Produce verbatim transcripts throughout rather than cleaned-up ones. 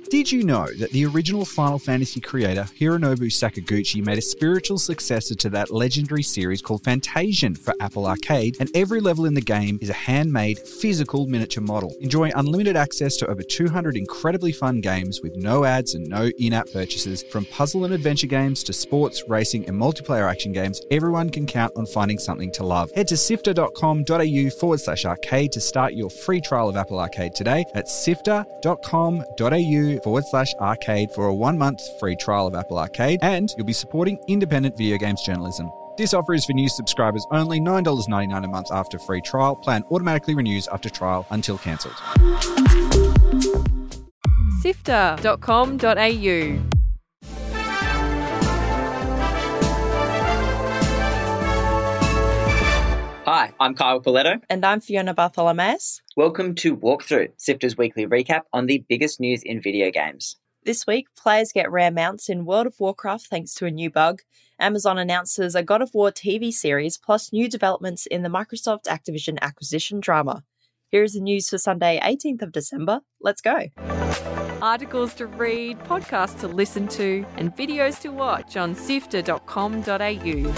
Did you know that the original Final Fantasy creator, Hironobu Sakaguchi, made a spiritual successor to that legendary series called Fantasian for Apple Arcade, and every level in the game is a handmade, physical miniature model. Enjoy unlimited access to over two hundred incredibly fun games with no ads and no in-app purchases. From puzzle and adventure games to sports, racing, and multiplayer action games, everyone can count on finding something to love. Head to sifter.com.au forward slash arcade to start your free trial of Apple Arcade today. That's sifter.com.au forward slash arcade for a one-month free trial of Apple Arcade, and you'll be supporting independent video games journalism. This offer is for new subscribers only, nine dollars ninety-nine a month after free trial. Plan automatically renews after trial until cancelled. sifter dot com dot a u. Hi, I'm Kyle Paletto. And I'm Fiona Bartholomeus. Welcome to Walkthrough, Sifter's weekly recap on the biggest news in video games. This week, players get rare mounts in World of Warcraft thanks to a new bug. Amazon announces a God of War T V series, plus new developments in the Microsoft Activision acquisition drama. Here is the news for Sunday, eighteenth of December. Let's go. Articles to read, podcasts to listen to, and videos to watch on sifter dot com dot a u.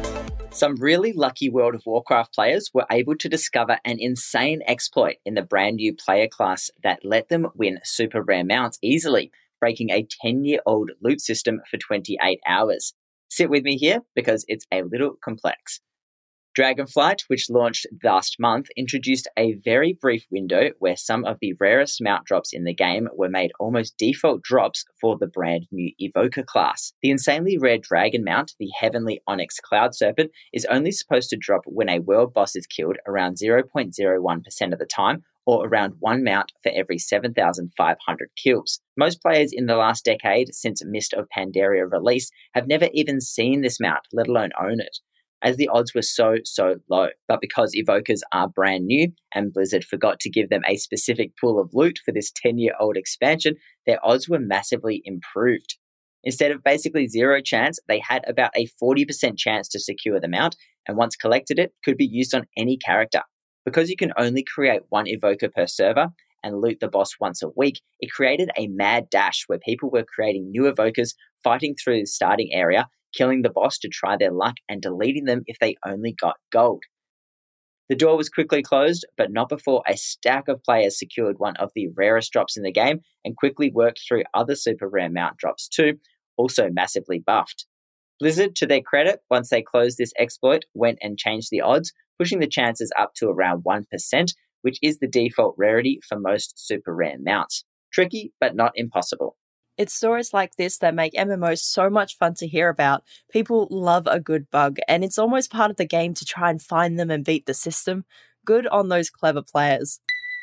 Some really lucky World of Warcraft players were able to discover an insane exploit in the brand new player class that let them win super rare mounts easily, breaking a ten-year-old loot system for twenty-eight hours. Sit with me here because it's a little complex. Dragonflight, which launched last month, introduced a very brief window where some of the rarest mount drops in the game were made almost default drops for the brand new Evoker class. The insanely rare dragon mount, the Heavenly Onyx Cloud Serpent, is only supposed to drop when a world boss is killed around zero point zero one percent of the time, or around one mount for every seven thousand five hundred kills. Most players in the last decade since Mist of Pandaria release have never even seen this mount, let alone own it, as the odds were so, so low. But because Evokers are brand new and Blizzard forgot to give them a specific pool of loot for this ten-year-old expansion, their odds were massively improved. Instead of basically zero chance, they had about a forty percent chance to secure the mount, and once collected it, could be used on any character. Because you can only create one Evoker per server and loot the boss once a week, it created a mad dash where people were creating new Evokers, fighting through the starting area, killing the boss to try their luck, and deleting them if they only got gold. The door was quickly closed, but not before a stack of players secured one of the rarest drops in the game and quickly worked through other super rare mount drops too, also massively buffed. Blizzard, to their credit, once they closed this exploit, went and changed the odds, pushing the chances up to around one percent, which is the default rarity for most super rare mounts. Tricky, but not impossible. It's stories like this that make M M Os so much fun to hear about. People love a good bug, and it's almost part of the game to try and find them and beat the system. Good on those clever players.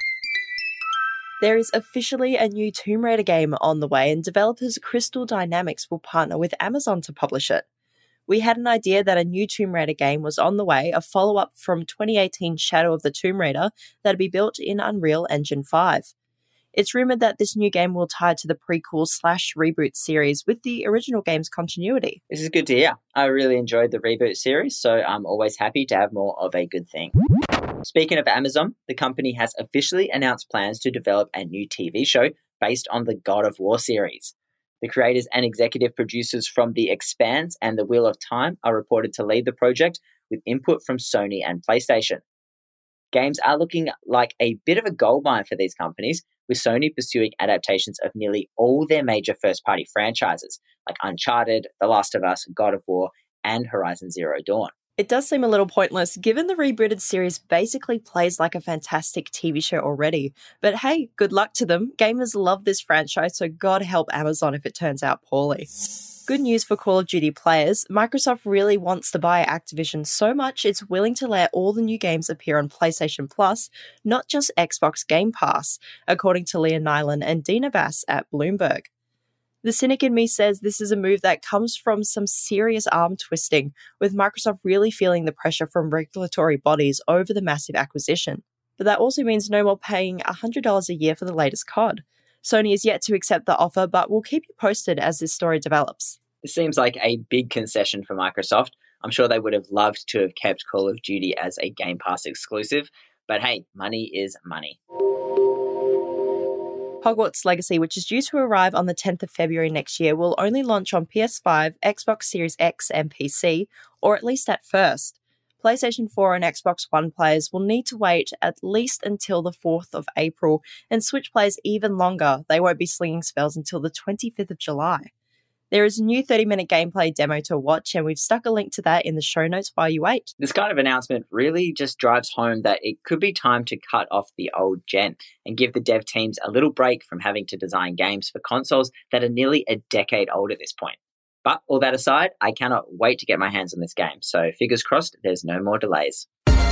There is officially a new Tomb Raider game on the way, and developers Crystal Dynamics will partner with Amazon to publish it. We had an idea that a new Tomb Raider game was on the way, a follow-up from twenty eighteen Shadow of the Tomb Raider that'd be built in Unreal Engine five. It's rumoured that this new game will tie to the prequel slash reboot series with the original game's continuity. This is good to hear. I really enjoyed the reboot series, so I'm always happy to have more of a good thing. Speaking of Amazon, the company has officially announced plans to develop a new T V show based on the God of War series. The creators and executive producers from The Expanse and The Wheel of Time are reported to lead the project with input from Sony and PlayStation. Games are looking like a bit of a goldmine for these companies, with Sony pursuing adaptations of nearly all their major first-party franchises, like Uncharted, The Last of Us, God of War, and Horizon Zero Dawn. It does seem a little pointless, given the rebooted series basically plays like a fantastic T V show already. But hey, good luck to them. Gamers love this franchise, so God help Amazon if it turns out poorly. Good news for Call of Duty players. Microsoft really wants to buy Activision so much it's willing to let all the new games appear on PlayStation Plus, not just Xbox Game Pass, according to Leah Nyland and Dina Bass at Bloomberg. The cynic in me says this is a move that comes from some serious arm twisting, with Microsoft really feeling the pressure from regulatory bodies over the massive acquisition. But that also means no more paying one hundred dollars a year for the latest C O D. Sony is yet to accept the offer, but we'll keep you posted as this story develops. This seems like a big concession for Microsoft. I'm sure they would have loved to have kept Call of Duty as a Game Pass exclusive, but hey, money is money. Hogwarts Legacy, which is due to arrive on the tenth of February next year, will only launch on P S five, Xbox Series X and P C, or at least at first. PlayStation four and Xbox One players will need to wait at least until the fourth of April, and Switch players even longer. They won't be slinging spells until the twenty-fifth of July. There is a new thirty-minute gameplay demo to watch, and we've stuck a link to that in the show notes while you wait. This kind of announcement really just drives home that it could be time to cut off the old gen and give the dev teams a little break from having to design games for consoles that are nearly a decade old at this point. But all that aside, I cannot wait to get my hands on this game, so fingers crossed there's no more delays.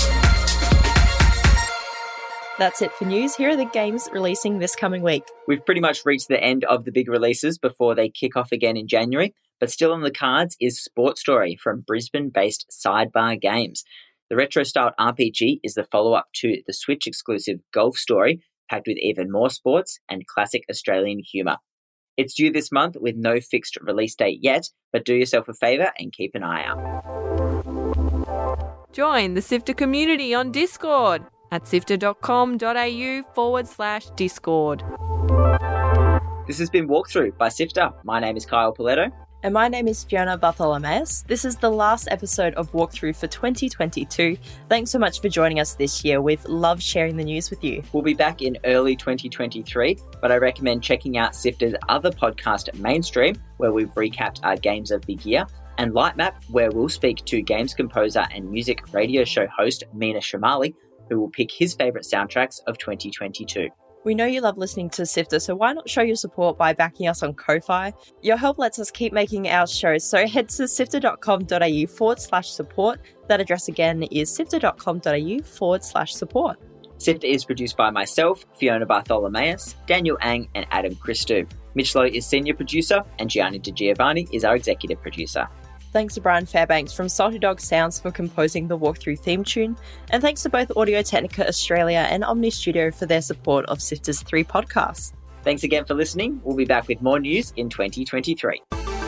That's it for news. Here are the games releasing this coming week. We've pretty much reached the end of the big releases before they kick off again in January, but still on the cards is Sports Story from Brisbane-based Sidebar Games. The retro-styled R P G is the follow-up to the Switch-exclusive Golf Story, packed with even more sports and classic Australian humour. It's due this month with no fixed release date yet, but do yourself a favour and keep an eye out. Join the Sifter community on Discord at sifter.com.au forward slash Discord. This has been Walkthrough by Sifter. My name is Kyle Paletto. And my name is Fiona Bartholomeus. This is the last episode of Walkthrough for twenty twenty-two. Thanks so much for joining us this year. We've loved sharing the news with you. We'll be back in early twenty twenty-three, but I recommend checking out Sifter's other podcast, Mainstream, where we've recapped our games of the year, and Lightmap, where we'll speak to games composer and music radio show host Mina Shamali, who will pick his favourite soundtracks of twenty twenty-two. We know you love listening to Sifter, so why not show your support by backing us on Ko-Fi? Your help lets us keep making our shows, so head to sifter.com.au forward slash support. That address again is sifter.com.au forward slash support. Sifter is produced by myself, Fiona Bartholomeus, Daniel Ang and Adam Christou. Mitch Lowe is senior producer and Gianni Di Giovanni is our executive producer. Thanks to Brian Fairbanks from Salty Dog Sounds for composing the Walkthrough theme tune. And thanks to both Audio-Technica Australia and Omni Studio for their support of Sifter's three podcasts. Thanks again for listening. We'll be back with more news in twenty twenty-three.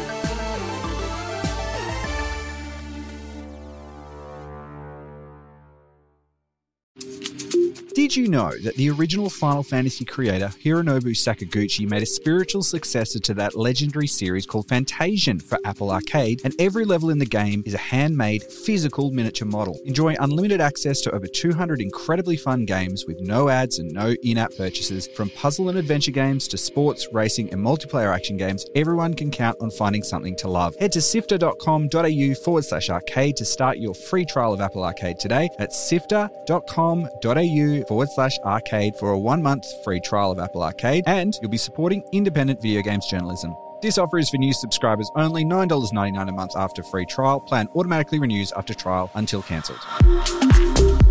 Did you know that the original Final Fantasy creator, Hironobu Sakaguchi, made a spiritual successor to that legendary series called Fantasian for Apple Arcade, and every level in the game is a handmade, physical miniature model. Enjoy unlimited access to over two hundred incredibly fun games with no ads and no in-app purchases. From puzzle and adventure games to sports, racing and multiplayer action games, everyone can count on finding something to love. Head to sifter.com.au forward slash arcade to start your free trial of Apple Arcade today at sifter.com.au forward slash arcade for a one month free trial of Apple Arcade, and you'll be supporting independent video games journalism. This offer is for new subscribers only, nine dollars ninety-nine a month after free trial. Plan automatically renews after trial until cancelled.